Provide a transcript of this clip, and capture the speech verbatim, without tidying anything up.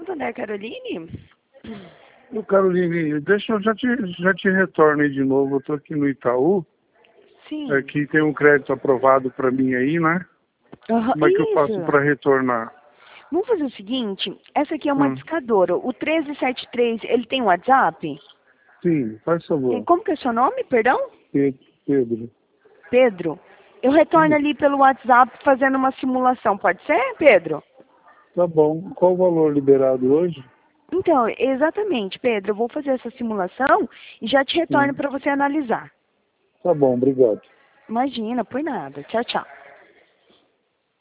Santander, Caroline? Ô, Caroline, deixa eu já te, já te retorno aí de novo. Eu tô aqui no Itaú. Sim. Aqui tem um crédito aprovado para mim aí, né? Uhum. Como é que eu Isso. faço para retornar? Vamos fazer o seguinte, essa aqui é uma Hum. discadora. O treze setenta e três, ele tem WhatsApp? Sim, faz favor. Como que é o seu nome, perdão? Pedro. Pedro. Eu retorno Sim. ali pelo WhatsApp fazendo uma simulação, pode ser, Pedro? Tá bom. Qual o valor liberado hoje? Então, exatamente, Pedro. Eu vou fazer essa simulação e já te retorno Hum. para você analisar. Tá bom, obrigado. Imagina, por nada. Tchau, tchau.